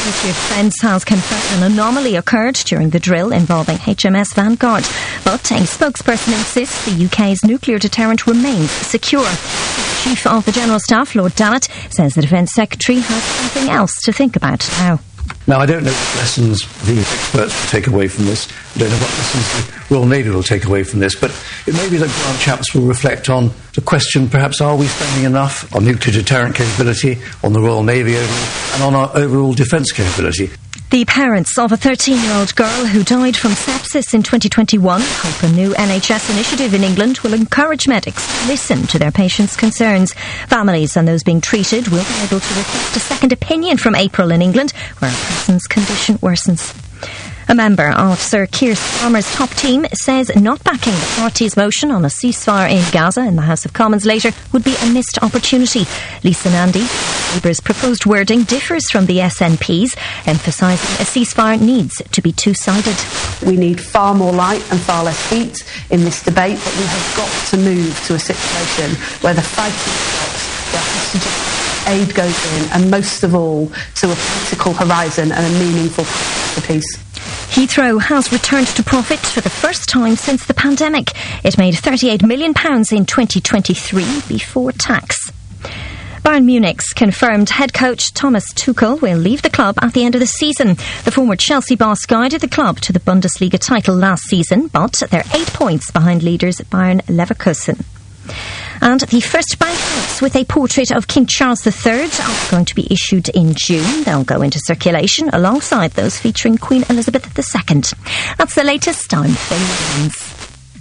Ministry of Defence has confirmed an anomaly occurred during the drill involving HMS Vanguard. But a spokesperson insists the UK's nuclear deterrent remains secure. The Chief of the General Staff, Lord Dallet, says the Defence Secretary has something else to think about now. Now, I don't know what lessons the experts will take away from this. I don't know what lessons the Royal Navy will take away from this. But it may be that Grant Shapps will reflect on the question, perhaps, are we spending enough on nuclear deterrent capability, on the Royal Navy overall, and on our overall defence capability? The parents of a 13-year-old girl who died from sepsis in 2021 hope a new NHS initiative in England will encourage medics to listen to their patients' concerns. Families and those being treated will be able to request a second opinion from April in England, where a person's condition worsens. A member of Sir Keir Starmer's top team says not backing the party's motion on a ceasefire in Gaza in the House of Commons later would be a missed opportunity. Lisa Nandy, Labour's proposed wording differs from the SNP's, emphasising a ceasefire needs to be two-sided. We need far more light and far less heat in this debate, but we have got to move to a situation where the fighting stops, where hostage aid goes in, and most of all, to a political horizon and a meaningful path to peace. Heathrow has returned to profit for the first time since the pandemic. It made £38 million in 2023 before tax. Bayern Munich's confirmed head coach Thomas Tuchel will leave the club at the end of the season. The former Chelsea boss guided the club to the Bundesliga title last season, but they're 8 points behind leaders Bayern Leverkusen. And the first banknotes with a portrait of King Charles III are going to be issued in June. They'll go into circulation alongside those featuring Queen Elizabeth II. That's the latest. I'm Faye Williams.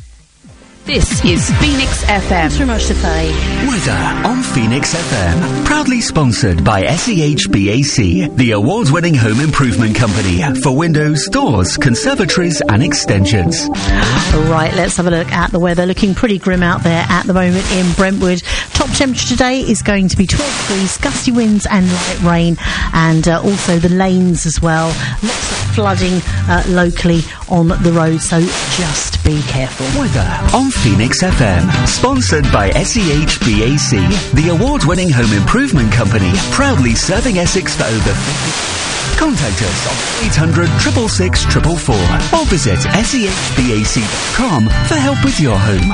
This is Phoenix FM. Thanks very much to Faye. Weather on Phoenix FM. Proudly sponsored by SEHBAC, the award-winning home improvement company for windows, doors, conservatories and extensions. Right, let's have a look at the weather. Looking pretty grim out there at the moment in Brentwood. Top temperature today is going to be 12 degrees, gusty winds and light rain, and also the lanes as well. Lots of flooding locally on the road, so just be careful. Weather on Phoenix FM, sponsored by SEHBAC, the award-winning home improvement company, proudly serving Essex for over 50. Contact us on 800 666 444 or visit sehbac.com for help with your home.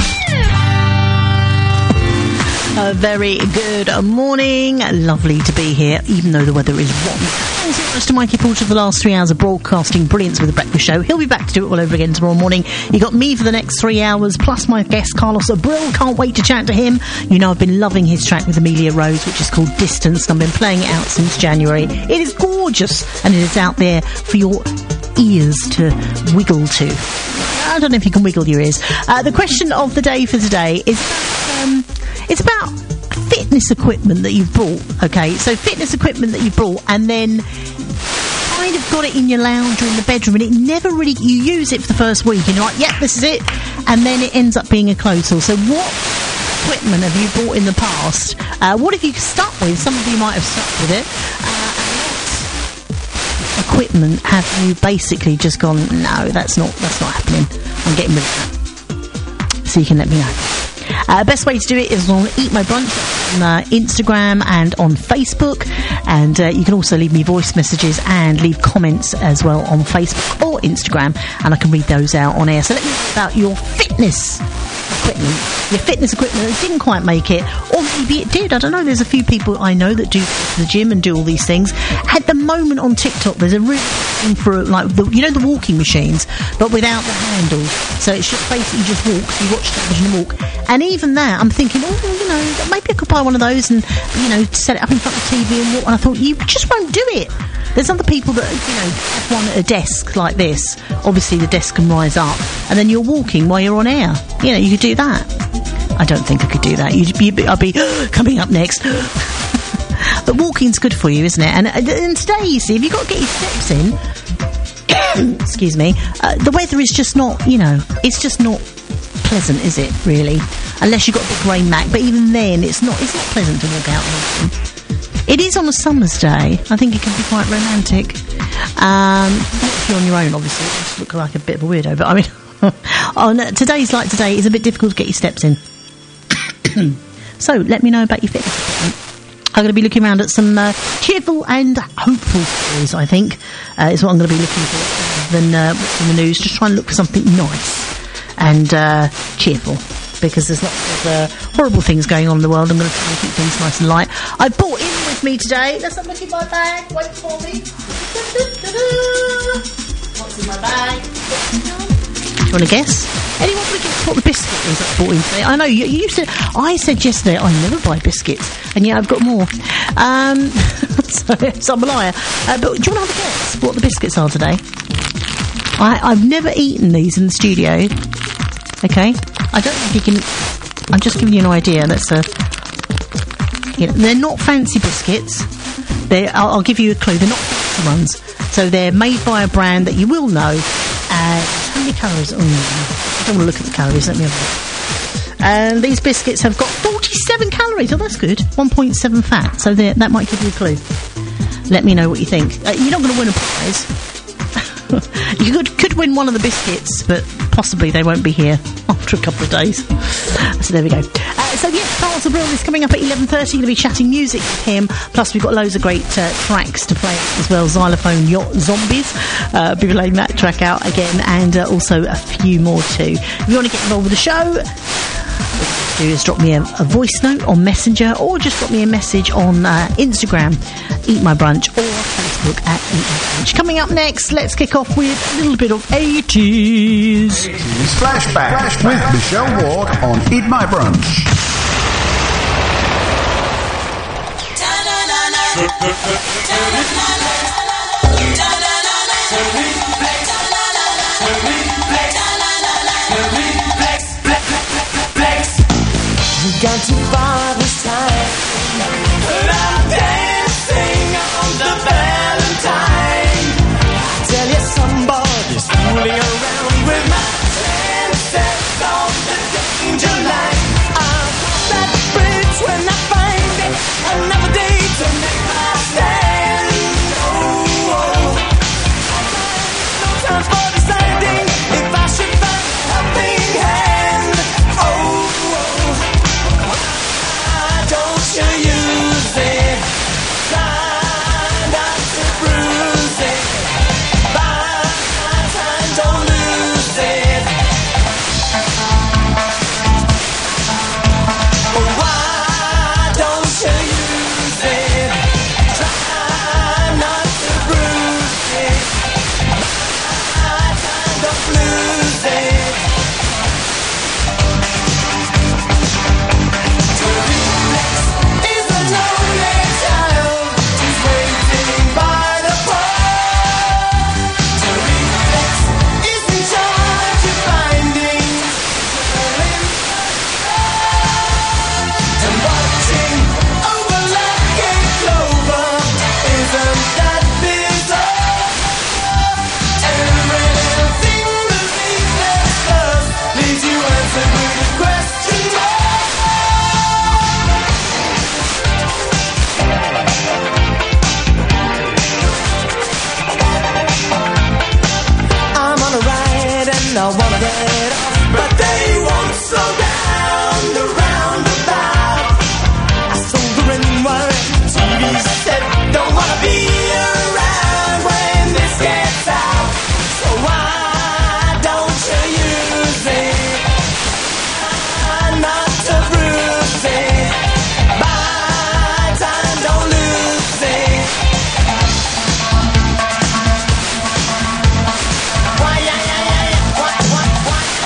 A very good morning. Lovely to be here, even though the weather is wrong. Thanks so much to Mikey Porter for the last 3 hours of broadcasting brilliance with the Breakfast Show. He'll be back to do it all over again tomorrow morning. You got me for the next 3 hours, plus my guest Carlos Abril. Can't wait to chat to him. You know, I've been loving his track with Amelia Rose, which is called Distance, and I've been playing it out since January. It is gorgeous, and it is out there for your ears to wiggle to. I don't know if you can wiggle your ears. The question of the day for today is it's about fitness equipment that you've bought. Okay, so fitness equipment that you bought and then kind of got it in your lounge or in the bedroom, and it never really, you use it for the first week and you're like, yep, this is it, and then it ends up being a clothes haul. So what equipment have you bought in the past? What have you stuck with? Some of you might have stuck with it. What equipment have you basically just gone, no, that's not happening, I'm getting rid of that? So you can let me know. Best way to do it is on Eat My Brunch on Instagram and on Facebook, and you can also leave me voice messages and leave comments as well on Facebook or Instagram, and I can read those out on air. So let me know about your fitness equipment that didn't quite make it, or maybe it did. I don't know. There's a few people I know that do the gym and do all these things. At the moment on TikTok, there's a really thing for the walking machines, but without the handles. So it's just basically just walk. So you watch television and walk. And even that, I'm thinking, maybe I could buy one of those and set it up in front of the TV and walk. And I thought, you just won't do it. There's other people that, have one at a desk like this. Obviously, the desk can rise up, and then you're walking while you're on air. You could do that. I don't think I could do that. I'd be coming up next. But walking's good for you, isn't it? And today, you see, if you've got to get your steps in, excuse me, the weather is just not, it's just not pleasant, is it, really? Unless you've got a big grey Mac. But even then, it's not pleasant to walk out in autumn. It is on a summer's day. I think it can be quite romantic. If you're on your own, obviously, you just look like a bit of a weirdo. But I mean, today's like today, it's a bit difficult to get your steps in. So let me know about your fitness equipment. I'm going to be looking around at some cheerful and hopeful stories, I think, is what I'm going to be looking for, rather than what's in the news. Just try and look for something nice and cheerful, because there's lots of horrible things going on in the world. I'm going to try and keep things nice and light. I brought in with me today, let's have a look in my bag, wait for me. What's in my bag? Do you want to guess? Anyone want to guess what the biscuit is I bought in today? I know, you said, I said yesterday I never buy biscuits, and yet I've got more. So I'm a liar. But do you want to have a guess what the biscuits are today? I've never eaten these in the studio. Okay? I don't think you can... I'm just giving you an idea. They're not fancy biscuits. I'll give you a clue. They're not fancy ones. So they're made by a brand that you will know. How many calories? Oh, I don't want to look at the calories. Let me have a look. And these biscuits have got 47 calories. Oh, that's good. 1.7 fat. So that might give you a clue. Let me know what you think. You're not going to win a prize. You could win one of the biscuits, but possibly they won't be here after a couple of days. So there we go. So yes, Charles the Brill is coming up at 11:30. Going to be chatting music with him. Plus we've got loads of great tracks to play as well. Xylophone Yacht Zombies. Be playing that track out again, and also a few more too. If you want to get involved with the show, do is drop me a voice note on Messenger, or just drop me a message on Instagram, Eat My Brunch, or Facebook at Eat My Brunch. Coming up next, let's kick off with a little bit of 80s. Flashback with Michelle Ward on Eat My Brunch. Gone too far this time, but I'm dancing on the Valentine. I tell you, somebody's fooling around with my senses on the danger line. I'll cross that bridge when I find it. Another day to make my stand. Oh, no time for deciding if I should find a helping hand. Don't you use it, try not to bruise it, buy time, don't lose it. Why don't you use it, try not to bruise it, buy time, don't lose it. I wanna get off, but they won't slow down the roundabout. I sold the ring-wire, TV said, don't wanna be around when this gets out. So why don't you use it? Try not to bruise it. Buy time, don't lose it. Why, yeah.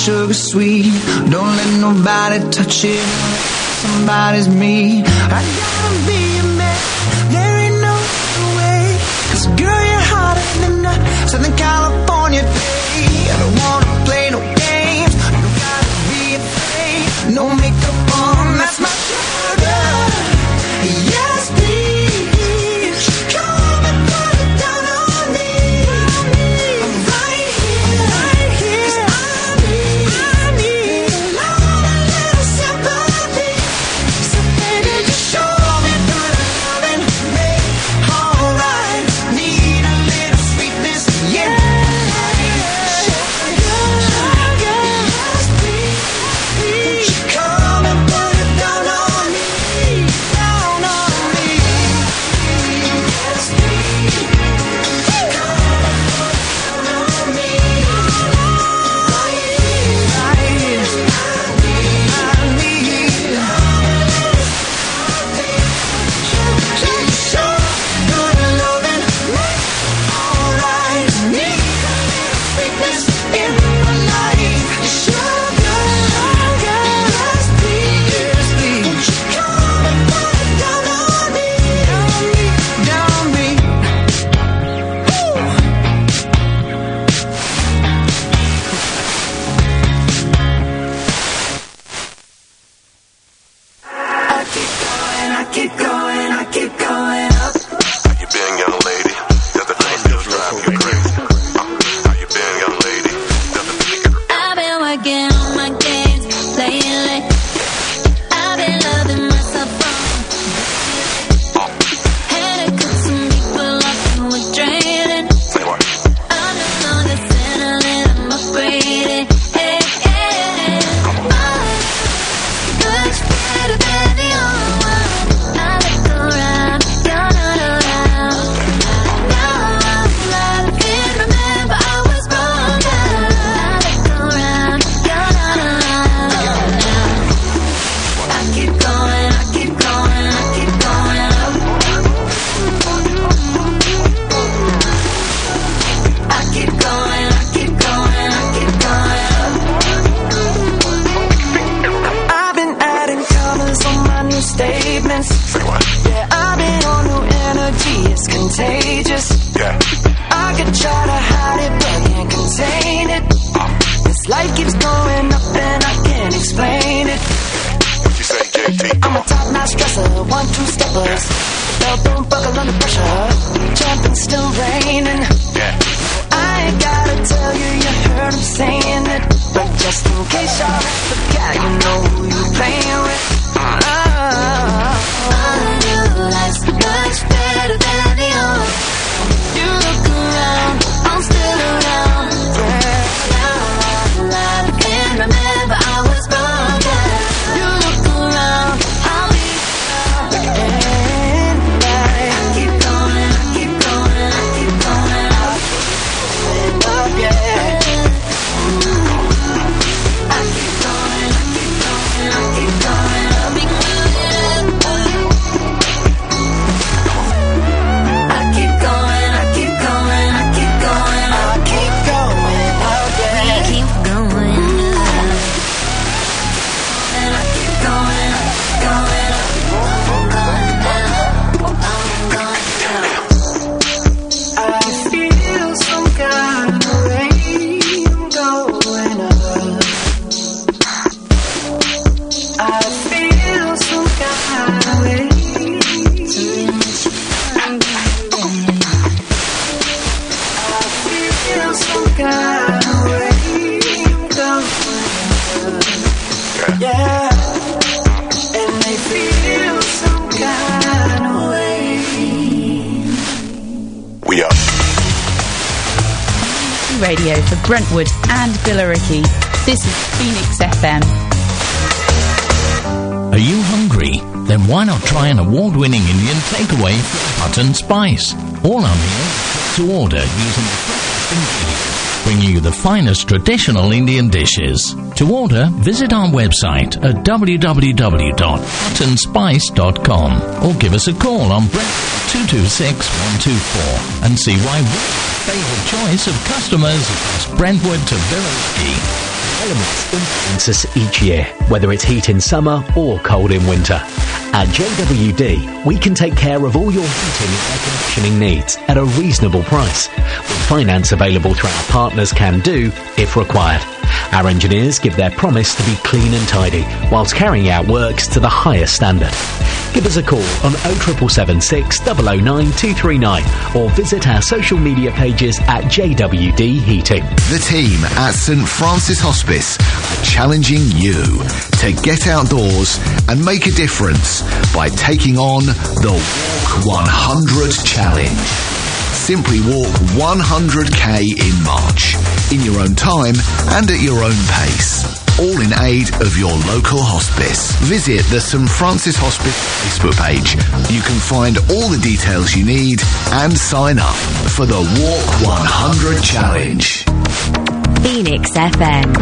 sugar sweet. Don't let nobody touch it. Somebody's me. I gotta be a man. There ain't no other way. 'Cause girl, you're hotter than a Southern California day. I don't wanna play no games. You gotta be afraid. No makeup on, that's my sugar. Yes, please. Come and put it down on me. I'm right here. 'Cause I need a little sympathy. So baby, just show me good loving. Make alright. Need a little sweetness, yeah. Yes, please. Come and put it down on me. Down on me. Yes, please. Come and put it down on me. I keep going up. How you been, young lady? Does the thing still drive you crazy? How you been, young lady? Does the thing... I've been working on my games lately. I've been loving myself wrong. Had to cut some people off who were draining. Say what? I'm no longer settling, I'm upgrading. Hey, hey, much better than the old one. I look around, you're not around. Now I can't remember I was wrong. I look around, you're not around. I keep going, I keep going, I keep going up. I keep going, I keep going, I keep going up. I've been adding colors on my new statements. Say what? Yeah, I've been on new energy, it's contagious. Yeah. I could try to hide it, but can't contain it. This light keeps going up and I can't explain it. What you say, JT? I'm a top-notch dresser, 1-2-steppers. Belt don't buckle under pressure. Jumping still raining. Yeah. I ain't gotta tell you, you heard him saying it. But just in case y'all forgot, you know who you playing with. New life's much better than the old. You look around, I'm still around. Now I can't remember I was wrong. You look around, I'll be around. I keep going, I keep going, I keep going up. Yeah. I keep going, I keep going, I keep going up. I keep going, I keep going, I keep going up. I keep going, oh yeah. We keep going up. And I keep going up, going up. I'm going up. I feel some kind of way. I'm going up. I feel some kind of way. I feel some kind of way. I'm going up. Yeah. And they feel some kind of way. We up. Radio for Brentwood and Billericay. This is Phoenix FM. Are you hungry? Then why not try an award-winning Indian takeaway from Hutton Spice? All our meals to order using the freshest ingredients, bringing you the finest traditional Indian dishes. To order, visit our website at www.huttonspice.com or give us a call on Brentwood 226124 and see why we're the favourite choice of customers across Brentwood to Billericay. elements influence us each year, whether it's heat in summer or cold in winter. At JWD, we can take care of all your heating and air conditioning needs at a reasonable price, with finance available through our partners Can Do if required. Our engineers give their promise to be clean and tidy, whilst carrying out works to the highest standard. Give us a call on 07776 009 239 or visit our social media pages at JWD Heating. The team at St Francis Hospice are challenging you to get outdoors and make a difference by taking on the Walk 100 Challenge. Simply walk 100k in March, in your own time and at your own pace. All in aid of your local hospice. Visit the St Francis Hospice Facebook page. You can find all the details you need and sign up for the Walk 100 Challenge. Phoenix FM.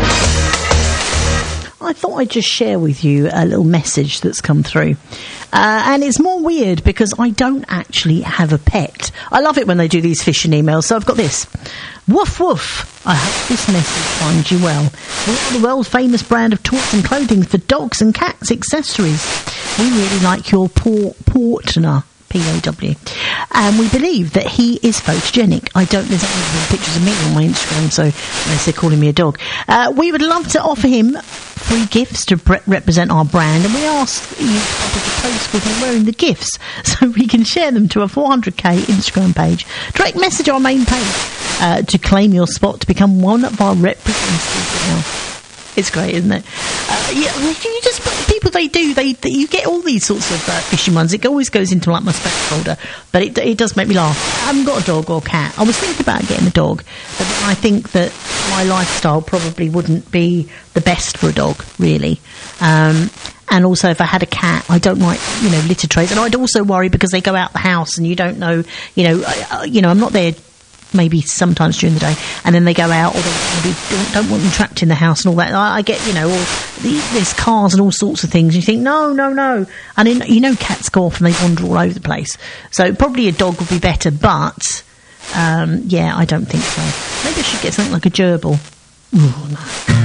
I thought I'd just share with you a little message that's come through. And it's more weird because I don't actually have a pet. I love it when they do these phishing emails, so I've got this. Woof woof. I hope this message finds you well. We are the world famous brand of toys and clothing for dogs and cats accessories. We really like your Portner. P-O-W. And we believe that he is photogenic. I don't, there's any pictures of me on my Instagram, so unless they're calling me a dog. We would love to offer him free gifts to represent our brand, and we ask you to post with him wearing the gifts so we can share them to a 400k Instagram page. Direct message our main page to claim your spot to become one of our representatives now. It's great, isn't it? Yeah, you just people you get all these sorts of phishing ones. It always goes into like my spam folder, but it does make me laugh. I haven't got a dog or cat. I was thinking about getting a dog, but I think that my lifestyle probably wouldn't be the best for a dog, really. And also, if I had a cat, I don't like, litter trays, and I'd also worry because they go out the house and you don't know, I'm not there. Maybe sometimes during the day, and then they go out, or they maybe don't want them trapped in the house and all that. I get, there's cars and all sorts of things. You think, no, and then, cats go off and they wander all over the place. So probably a dog would be better, but I don't think so. Maybe I should get something like a gerbil. Oh no.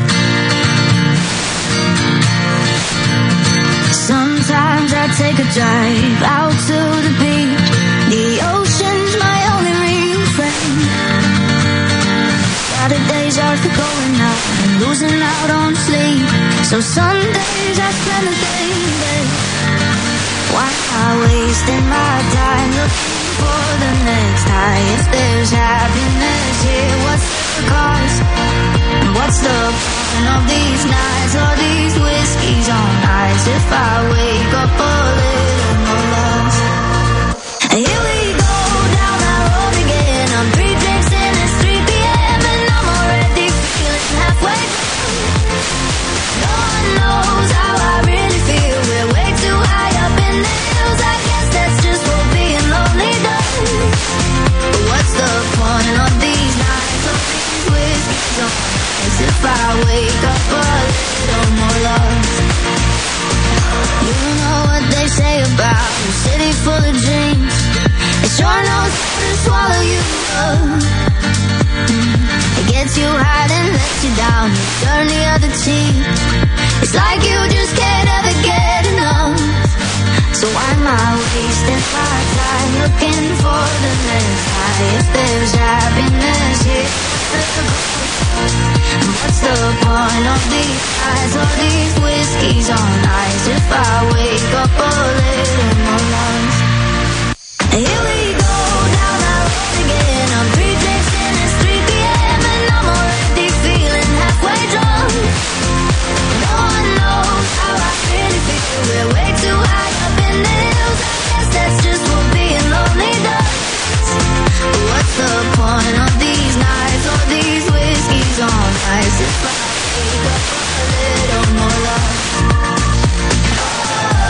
Sometimes I take a drive out to the beach. The ocean's my only real friend. Saturdays are for going out and losing out on sleep. So Sundays I spend the day in bed. Why am I wasting my time looking for the next high? If there's happiness here, what's the cost? And what's the point of these nights? All these whiskeys on ice. If I wake up a little more lost. Here we go down that road again. I'm 3 drinks in, it's 3 p.m. and I'm already feeling halfway through. No one knows how I really feel. We're way too high up in the hills. I guess that's just what being lonely does. But what's the point of these nights? Of these whiskeys on ice. If I wake up a little more lost. You know what they say about a city full of dreams. It sure knows how to swallow you up. It gets you high and lets you down. You turn the other cheek. It's like you just can't ever get enough. So why am I wasting my time looking for the next high? If there's happiness here, and what's the point of these nights? All these whiskeys on ice. If I wake up a little more lost. Here we go down that road again. I'm 3 drinks in, it's 3 p.m. and I'm already feeling halfway drunk. No one knows how I really feel. We're way too high up in the hills. I guess that's just what being lonely does. But what's the point of these nights? All these whiskeys on ice. If I wake up a little more lost.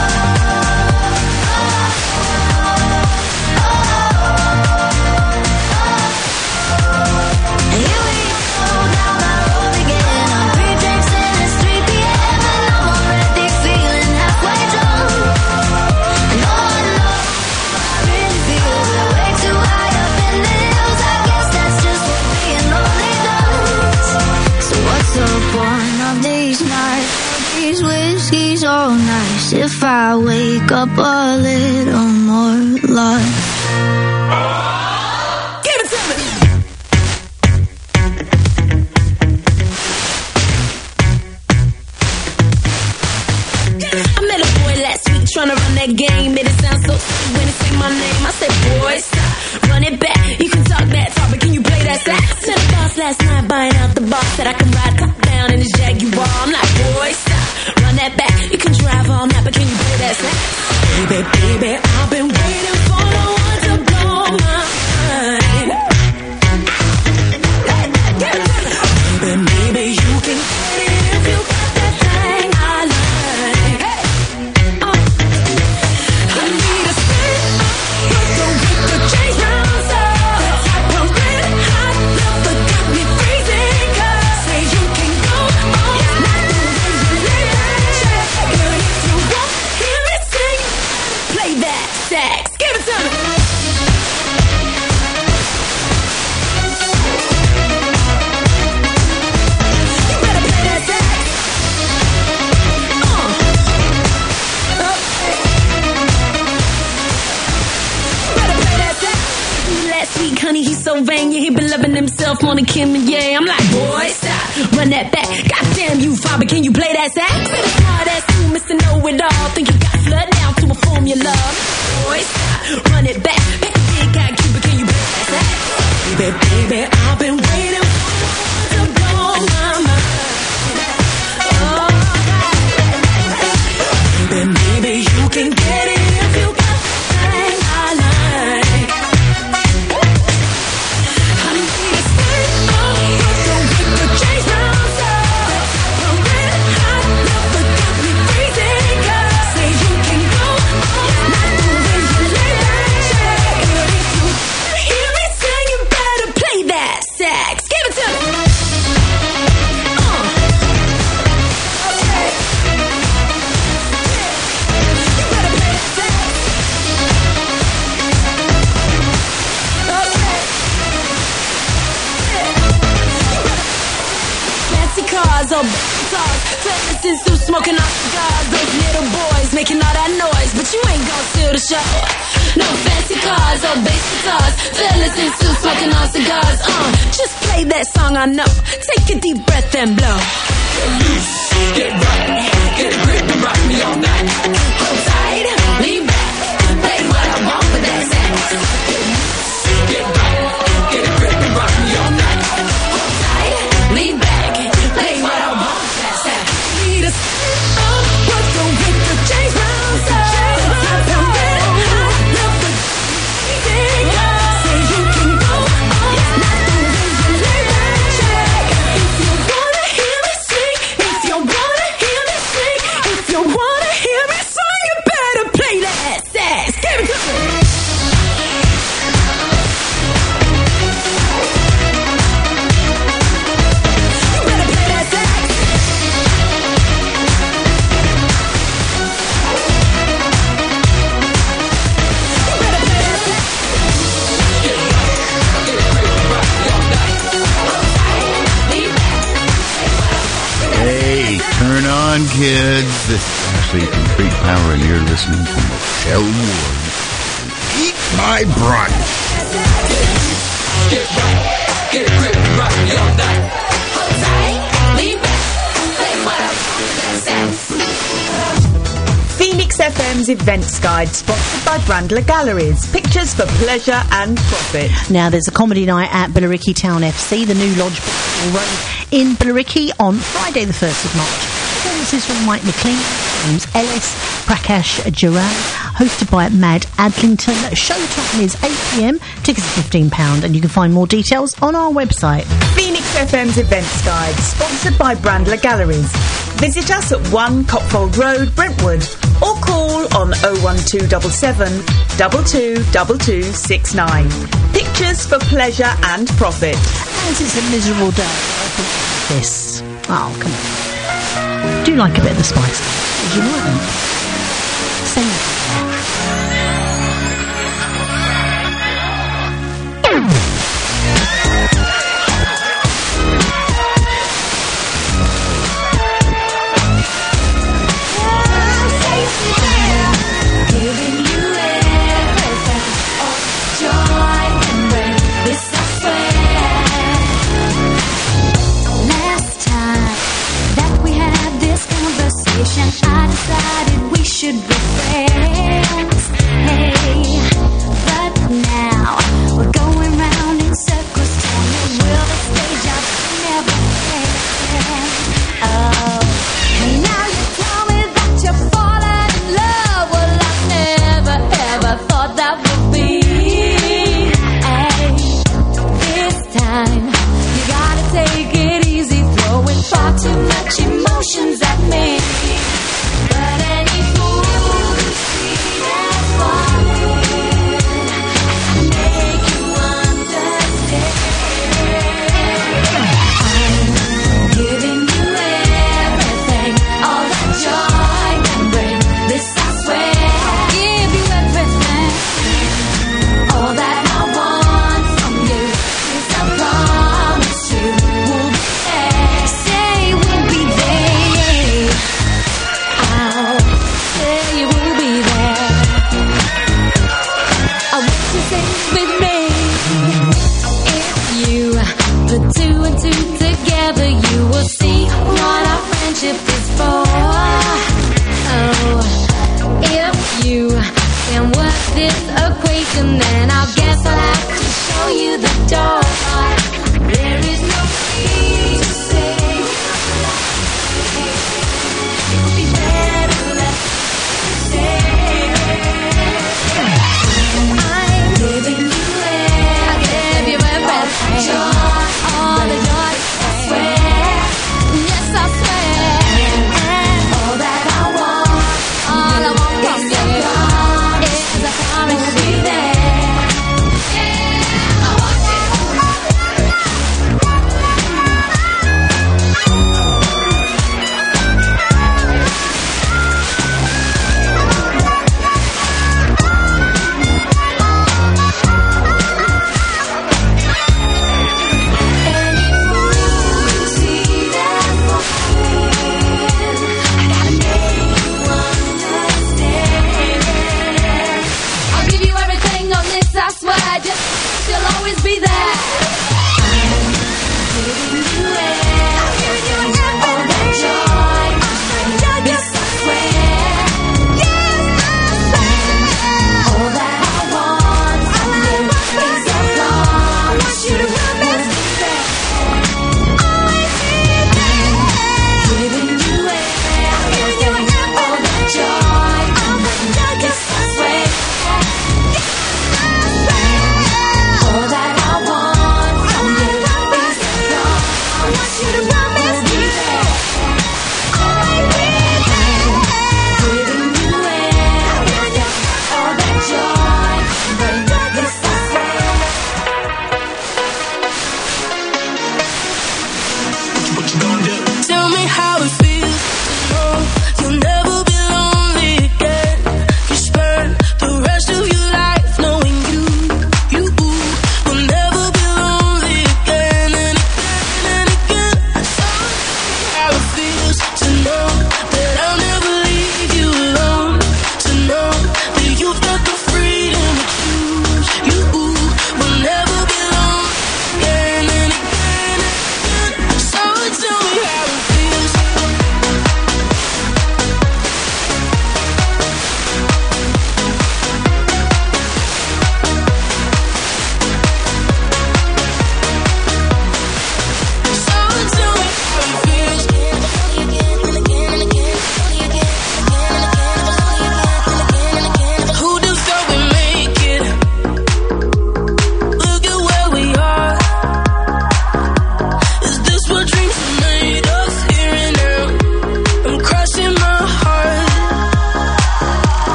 nice if I wake up a little more lost. Give it to me. I met a boy last week trying to run that game. Made it sound so sweet when he say my name. I said, boy, stop, run it back. You can talk that talk, but can you play that sax? Met a boss last night buying out the box. Said I can ride top down in his Jaguar. I'm like, boy, stop, run that back. You can drive all night, but can you play that sax? Baby, baby, I've been waiting for no one to blow my mind. Baby, maybe you can get it if you got that thing I like. I need a spin up, with the change rounds up. The type of red hot love that got me freezing. 'Cause say you can go all night the way you lay that check. Girl, if you won't hear me sing, play that sax. Give it to me. You better play that sax. Last week, honey, he's so vain, yeah, he been loving himself on the Kim and yeah. I'm like, boy, stop, run that back. Goddamn you, father, can you play that sax? Say smart ass you, Mr. Know-it-all. Think you got flood down to a formula. Boy, stop, run it back. Pick a big guy, Cuba, can you play that sax? Baby, baby, I've been waiting for to blow my mind. Oh, baby, maybe you can get it if you got the thing I like. I need a spin up, with the change rounds up. The red hot love that got me freezing. 'Cause say you can go all night the way you lay that check. Girl, if you hear me sing, you better play that sax. Give it to me. Okay. You better play that sax. Okay. Fancy cars, oh guitars, feminists who smoking out cigars. Those little boys making all that noise, but you ain't gon' steal the show. No fancy cars, oh bass guitars, feminists who smoking on cigars. Just play that song I know. Take a deep breath and blow. Get loose, get right, get a grip and rock me all night. Hold tight, lean back, play what I want with that sax. Get loose, get right, get a grip and rock me all night. Hold tight, lean back, play what I want with that sax. Need a spin up, with the change rounds up. Type of red hot love that freezing. Say you can go all night the way you lay that check. If you wanna hear me sing, if you wanna hear me sing, if you wanna hear me sing, you better play that sax. Give it to me. You better play that sax. Hey, turn on, kids. This is Ashley from Creek Power, and you're listening to Michelle Ward. Eat my brunch. Get right, get a grip and rock me all night. Hold tight, lean back, play what I want, that's Phoenix FM's Events Guide, sponsored by Brandler Galleries. Pictures for pleasure and profit. Now, there's a comedy night at Billericay Town FC, the new lodge Road in Billericay on Friday the 1st of March. Performances from Mike McLean, James Ellis, Prakash Jaran, hosted by Mad Adlington. Showtime is 8 p.m. Tickets are £15, and you can find more details on our website. Phoenix FM's Events Guide, sponsored by Brandler Galleries. Visit us at 1 Copfold Road, Brentwood, or call on 01277 222269. Pictures for pleasure and profit. As it's a miserable day, I think this. Oh, come on. Do you like a bit of the spice? Would you like them? Send should be friends. Hey, but now we're going round in circles. Tell me, will the stage up never end? Oh, and now you tell me that you're falling in love. Well, I never ever thought that would be. Hey, this time you gotta take it easy, throwing far too much emotions at me. But any fool who sees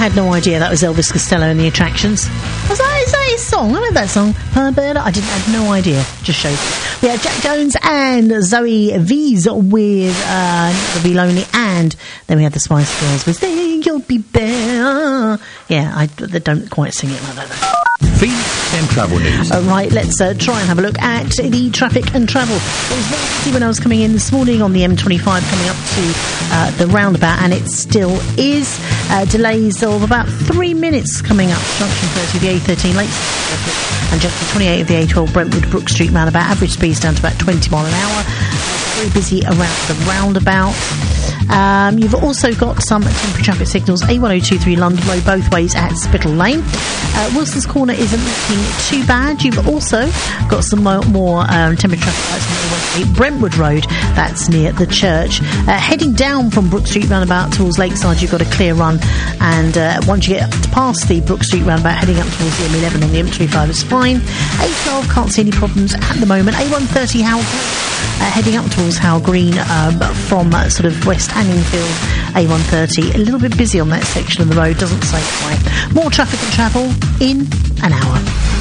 had no idea that was Elvis Costello and the Attractions. I was like, is that his song? I know that song. I had no idea. Just shows. We had Jack Jones and Zoe V's with Never Be Lonely, and then we had the Spice Girls with Think You'll Be Better. Yeah, they don't quite sing it like that though. Phoenix and travel news. Right, let's try and have a look at the traffic and travel. It was very busy when I was coming in this morning on the M25 coming up to the roundabout, and it still is. Delays of about 3 minutes coming up. Junction 30 of the A13 Lake and junction 28 of the A12 Brentwood Brook Street roundabout. Average speeds down to about 20 mile an hour. Very busy around the roundabout. You've also got some temporary traffic signals. A1023 London Road both ways at Spittal Lane. Wilson's Corner isn't looking too bad. You've also got some more temporary traffic lights on A18 Brentwood Road. That's near the church. Heading down from Brook Street roundabout towards Lakeside, you've got a clear run. And once you get past the Brook Street roundabout, heading up towards the M11 on the M25 is fine. A12 can't see any problems at the moment. A130 Howell heading up towards Howell Green from sort of West Hanningfield. A130 a little bit busy on that section of the road, doesn't say why. More traffic and travel in an hour.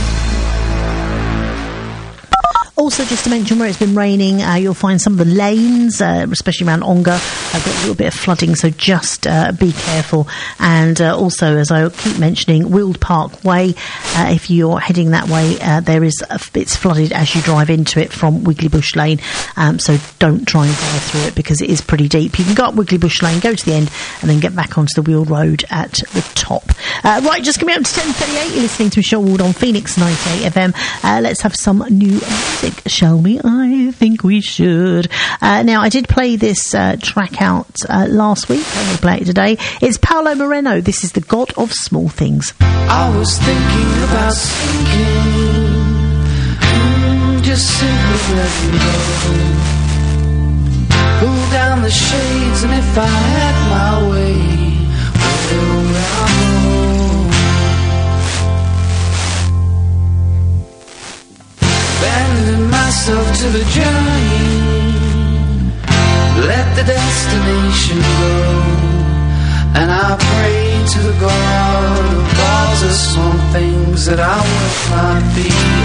Also, just to mention, where it's been raining, you'll find some of the lanes, especially around Ongar, have got a little bit of flooding, so just be careful. And also, as I keep mentioning, Weald Park Way, if you're heading that way, it's flooded as you drive into it from Wiggly Bush Lane, so don't try and drive through it because it is pretty deep. You can go up Wiggly Bush Lane, go to the end, and then get back onto the Weald Road at the top. Right, just coming up to 10:38, you're listening to Michelle Ward on Phoenix 98 FM. Let's have some new music, shall we? I think we should. Now, I did play this track out last week. I'm going to play it today. It's Paolo Moreno. This is The God of Small Things. I was thinking about sinking, just simply let me go. Pull down the shades, and if I had my way, where would I go? Abandon myself to the journey, let the destination go, and I pray to the God of all the small things that I will not be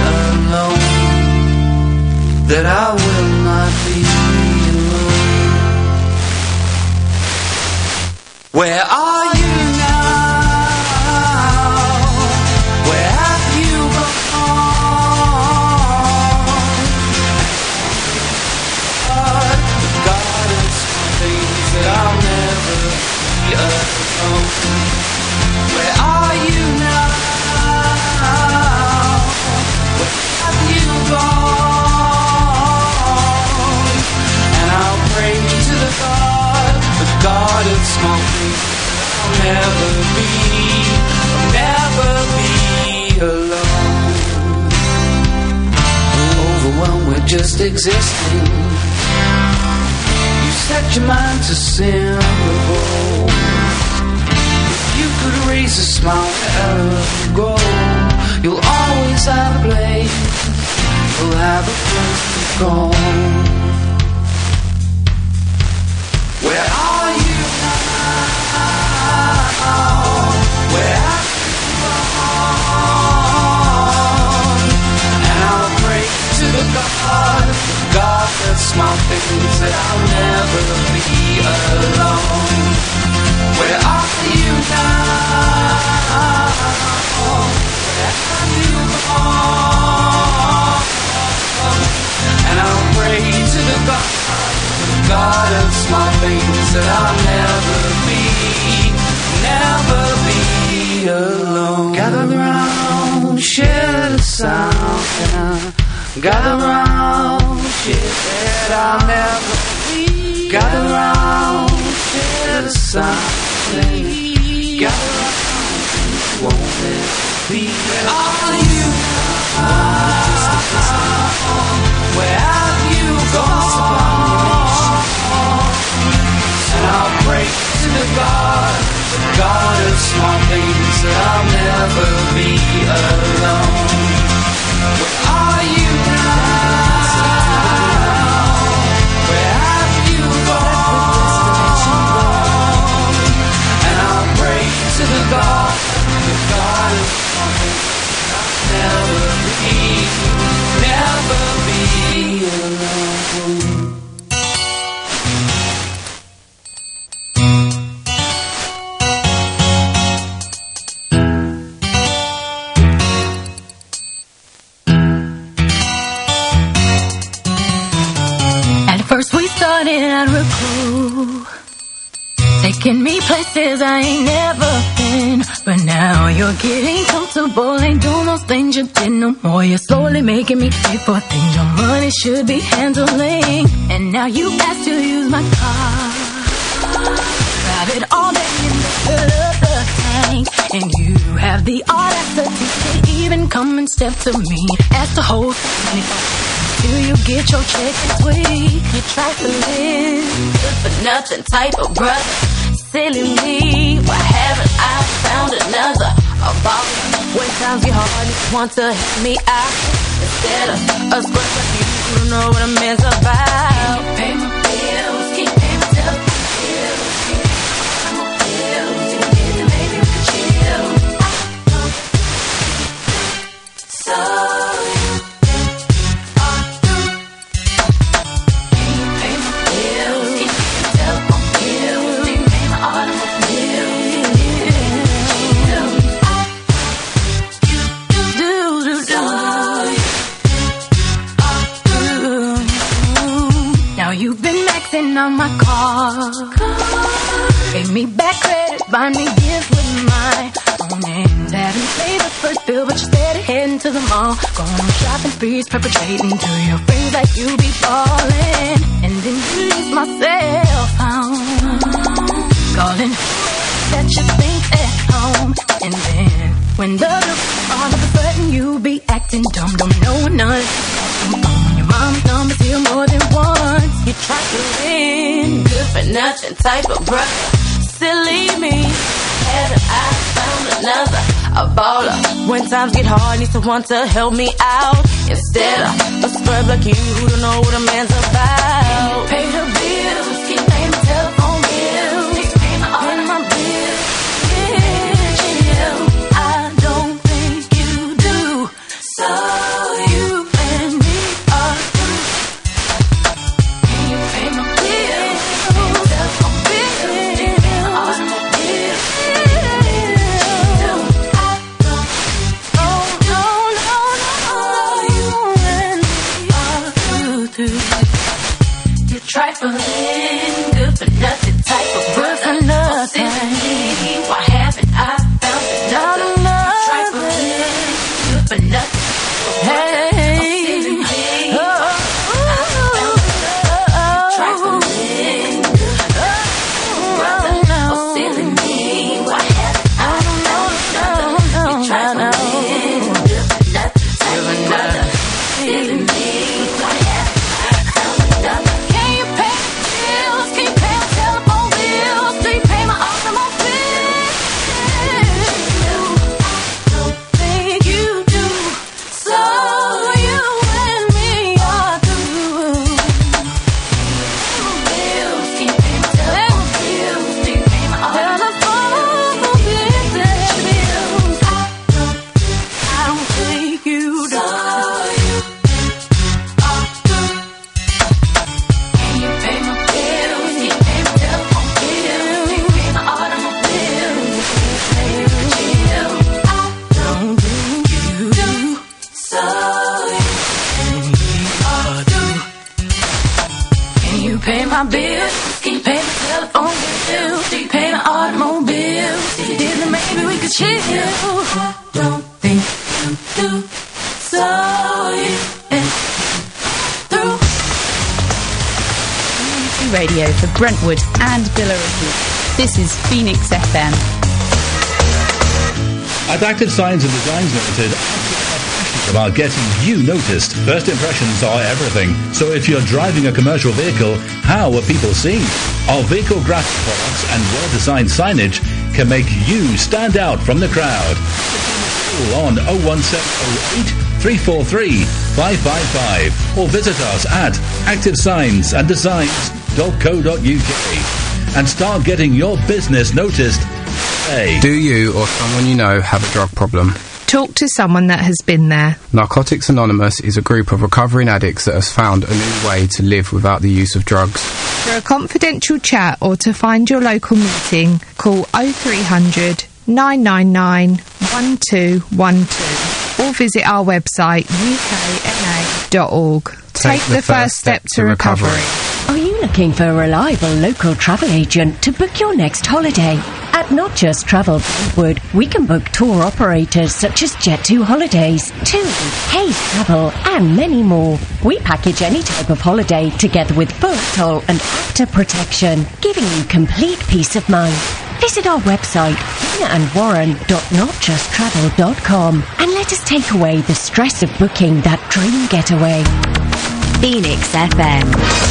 alone, that I will not be alone. Where are you now? Where have you gone? God of small things that I'll never be alone. Where are you now? Where have you gone? And I'll pray to the God of small things. I'll never be alone. Overwhelmed with just existing. You set your mind to simple. If you could raise a smile wherever you go, you'll always have a place. You'll have a place to go. Where are you now? Where have you gone? And I'll pray to the God of small things that I'll never be alone. Where are you now? Where have you gone? And I'll pray to the God of small things that I'll never be alone. Gather round, share the sound. Gather round, share that I'll never be. Gather round, share the sound. Gather round, won't let be. Where are you now? Where have you gone? And I'll pray to the God of small things that I'll never be alone. Where are you now? Where have you gone? And I'll pray to the God running out of crew. Taking me places I ain't never been. But now you're getting comfortable. Ain't doing those things you did no more. You're slowly making me pay for things your money should be handling. And now you ask to use my car. Drive it all day in the middle of the tank. And you have the audacity to even come and step to me. Ask to hold money till you get your check this week. You're trifling, good for nothing type of brother. Silly me, why haven't I found another? A baller. When times get hard, you want to help me out. Instead of a squirt like you don't know what a man's about. Pay my bills, keep paying my telephone bills. Keep paying my bills, you get the baby with chill. So you've been maxing on my car. Gave me back credit, buy me gifts with my own names. Haven't paid the first bill, but you're steady heading to the mall. Going on shopping sprees, perpetrating to your friends like you be ballin'. And then you lose my cell phone. Calling that you think at home. And then when the all of a sudden you be acting dumb, don't know none. Your mom's number's here more than once. You try to win, good for nothing type of brother. Silly me, haven't I found another? A baller. When times get hard, need someone to help me out. Instead of a scrub like you who don't know what a man's about. Pay the bills, keep paying my telephone bills. Keep paying my bills. Yeah, chill. I don't think you do. So you and me are through. Can you pay my bills? Telephone bills. Keep paying my automobile. You're trifling, good for nothing type of brother. Nothing. Why haven't I found another? Trifling, good for nothing. Hey, trifling, brother. Silly me, why haven't I found another? You're trifling, good for nothing type of brother. Silly me. My bills, keep paying my telephone bills, keep paying my automobile. Then maybe we could chill. I don't think you do. So you and through. Community radio for Brentwood and Billericay. This is Phoenix FM. At Active Signs and Designs Limited, about getting you noticed. First impressions are everything. So if you're driving a commercial vehicle, how are people seeing you? Our vehicle graphic products and well-designed signage can make you stand out from the crowd. On 01708 343 555 or visit us at activesignsanddesigns.co.uk and start getting your business noticed today. Do you or someone you know have a drug problem? Talk to someone that has been there. Narcotics Anonymous is a group of recovering addicts that has found a new way to live without the use of drugs. For a confidential chat or to find your local meeting, call 0300 999 1212 or visit our website ukna.org. Take the first step to recovery. Are you looking for a reliable local travel agent to book your next holiday? At Not Just Travel Brentwood, we can book tour operators such as Jet2 Holidays, TUI, Hayes Travel, and many more. We package any type of holiday together with full toll and APTA protection, giving you complete peace of mind. Visit our website, tingandwarren.notjusttravel.com, and let us take away the stress of booking that dream getaway. Phoenix FM.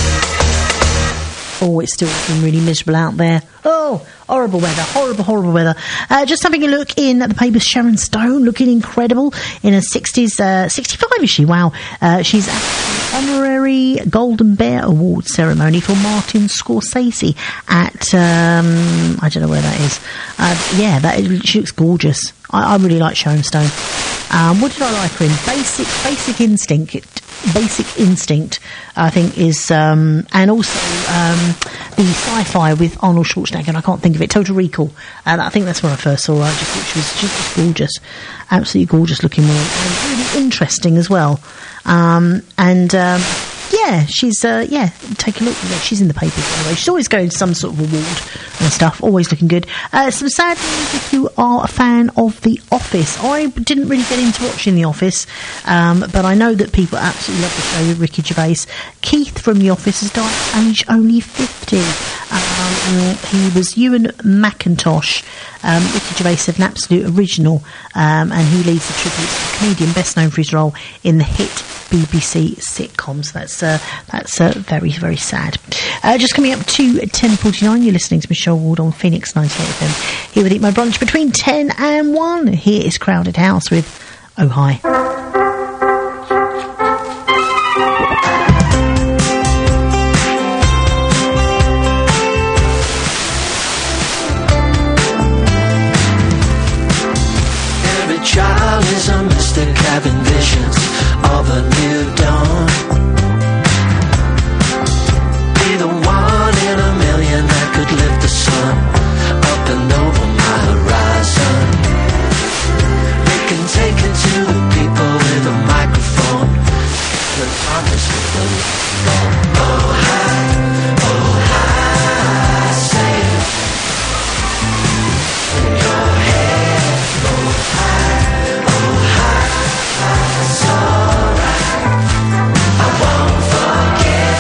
Oh, it's still looking really miserable out there. Oh, horrible weather, horrible weather. Just having a look in at the papers. Sharon Stone looking incredible in her 60s, 65 is she? Wow. She's at the honorary Golden Bear Award ceremony for Martin Scorsese at, I don't know where that is. She looks gorgeous. I really like Sharon Stone. What did I like her in? Basic Instinct, I think, is, and also the sci-fi with Arnold Schwarzenegger, and I can't think of it, Total Recall. And I think that's when I first saw her. I just thought she was just gorgeous. Absolutely gorgeous looking woman. And really interesting as well. She's, take a look. Yeah, she's in the papers anyway. She's always going to some sort of award and stuff, always looking good. Some sad news if you are a fan of The Office. I didn't really get into watching The Office, but I know that people absolutely love the show with Ricky Gervais. Keith from The Office has died at age only 50. He was Ewan McIntosh. Ricky Gervais had an absolute original, and he leads the tribute to the comedian best known for his role in the hit BBC sitcoms. That's very, very sad. Just coming up to 10:49, you're listening to Michelle Ward on Phoenix 98 FM. Here with Eat My Brunch between 10 and 1. Here is Crowded House with Oh Hi. Every child is a mystic having visions of a new dawn. Be the one in a million that could lift the sun up and over my horizon. We can take it to the people with a microphone. The promise with the oh hi, say it. In your head, oh hi, it's alright. I won't forget.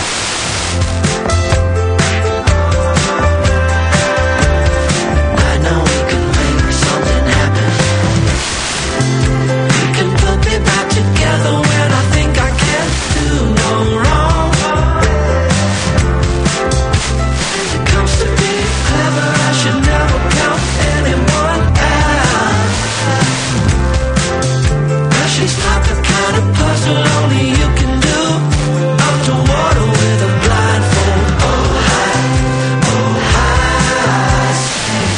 I know we can make something happen. We can put me back together when I think I can't do no wrong. When it comes to being clever, I should never count anyone out. But she's not the kind of puzzle only you can do. Underwater with a blindfold. Oh hi, say in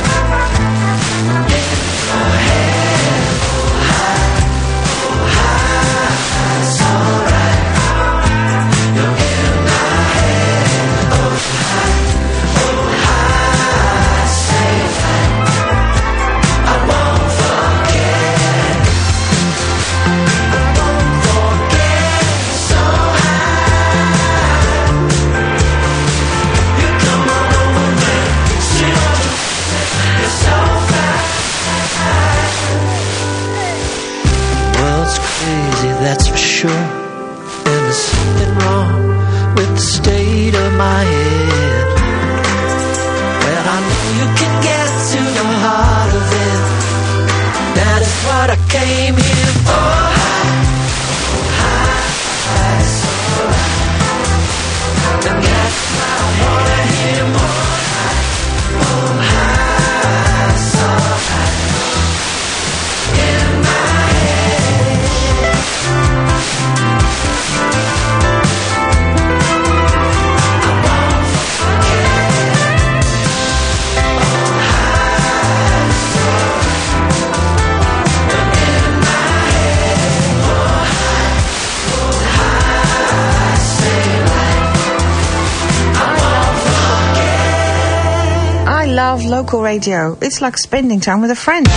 your head. Oh hi, it's alright. You're in my head. Oh hi, say it. I won't forget. World's crazy, that's for sure. And there's something wrong with the state of my head. Well, I know you can get to the heart of it. That is what I came here for. It's alright. And that's why I wanna hear more. Oh, it's alright. In my head. I won't forget. Oh, it's alright. In my head. Say like I won't forget. I love local radio. It's like spending time with a friend.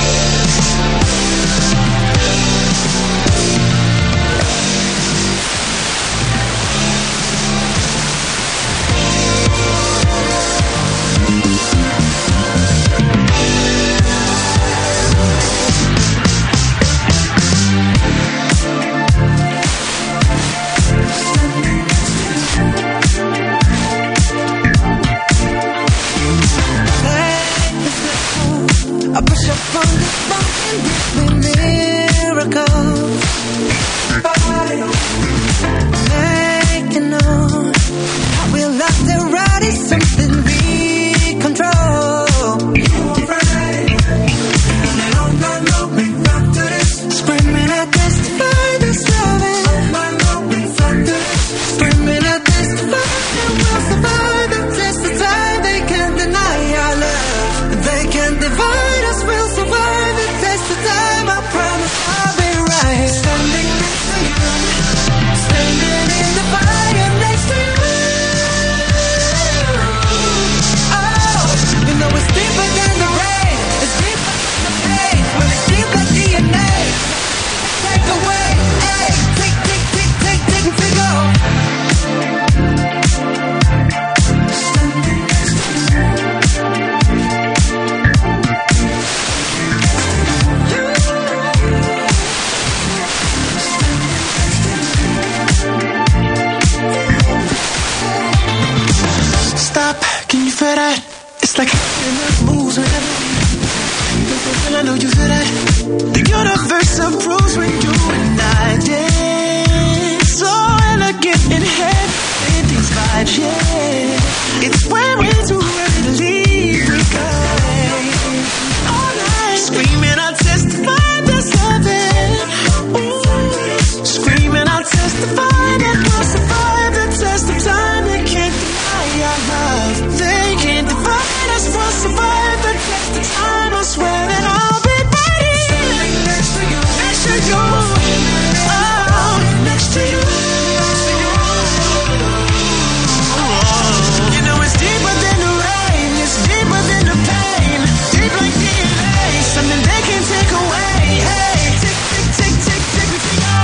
Can you feel that? It's like it moves whenever we. I know you feel that. The universe approves when you and I dance. So elegant in head, in these vibes, yeah. It's when we're too ready to leave. We go all night, screaming, I'll testify there's heaven. Ooh. Screaming, I'll testify that we'll survive the test of time. They can't deny our love. They can't divide us. We'll survive the test of time. I swear that I'll be right here next to you, next to you. Oh, next to you. You know it's deeper than the rain. It's deeper than the pain. Deep like DNA. Something they can't take away. Hey, take me to you.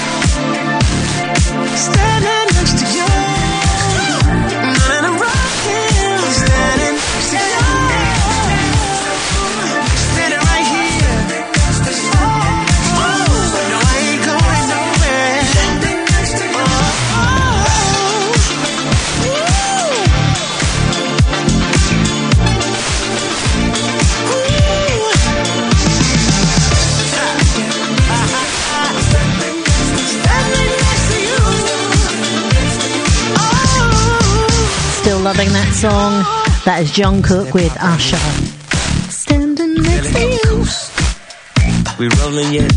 Standing next to you. And I'm right here. Standing next to you. Standing right here. No, I ain't going nowhere. Still loving that song. That is John Cook with Usher. Standing next to you. We rolling yet?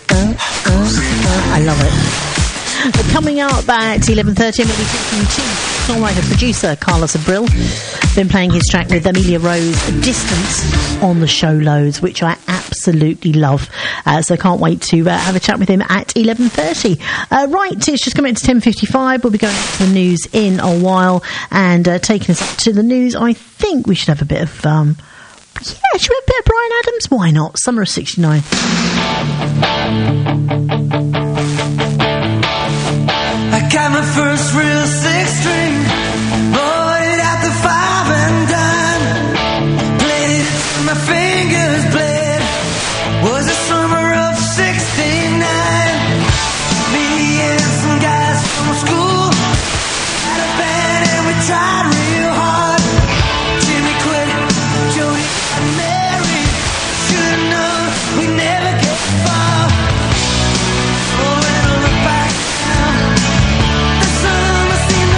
I love it. But coming up at 11:30, I'm going to be talking to songwriter producer Carlos Abril. Been playing his track with Amelia Rose, Distance, on the show loads, which I absolutely love. So I can't wait to have a chat with him at 11:30. Right, it's just coming to 10:55. We'll be going to the news in a while, and taking us up to the news, I think we should have a bit of should we have a bit of Bryan Adams? Why not? Summer of '69. I got my first real six-string, bought it at the 5 and dime, played it till my fingers bled. Was the summer of '69. Me and some guys from school had a band and we tried real hard. Jimmy quit, Jody got married. Should've known we never get far. Oh, when I look back now, the summer seemed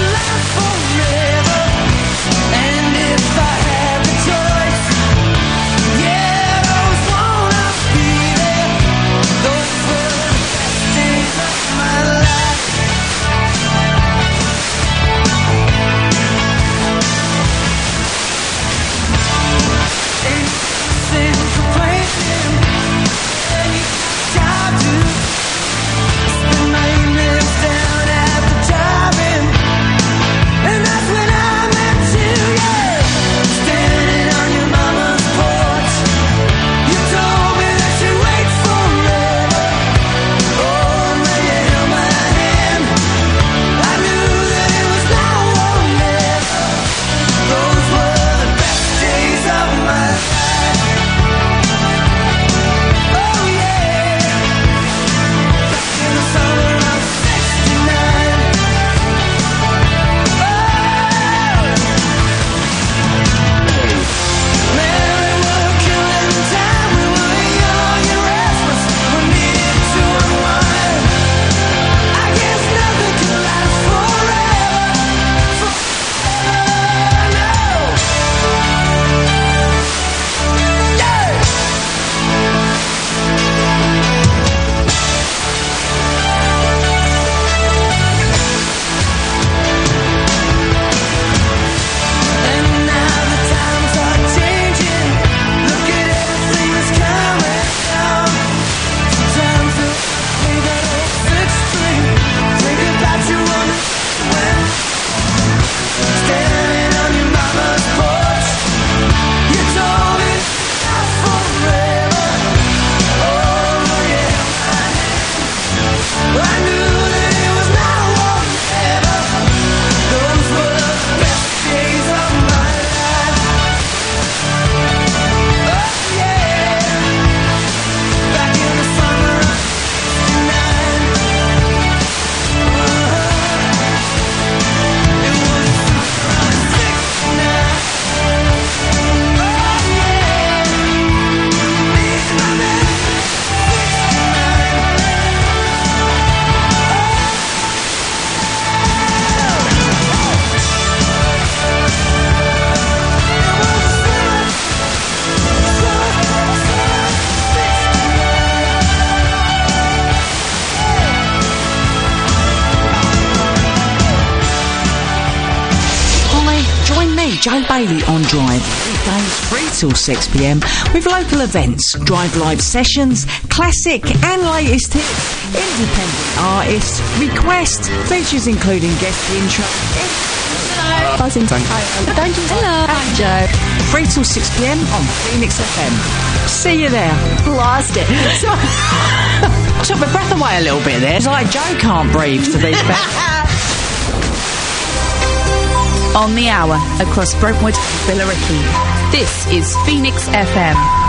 Joe Bailey on Drive, weekdays 3 till 6pm, with local events, Drive live sessions, classic and latest hits, independent artists, requests, features including guest intro. Buzzing. Hello. Joe. 3 till 6pm on Phoenix FM. See you there. Blast it. Took my breath away a little bit there. It's like Joe can't breathe to these back. On the hour across Brentwood and Billericay. This is Phoenix FM.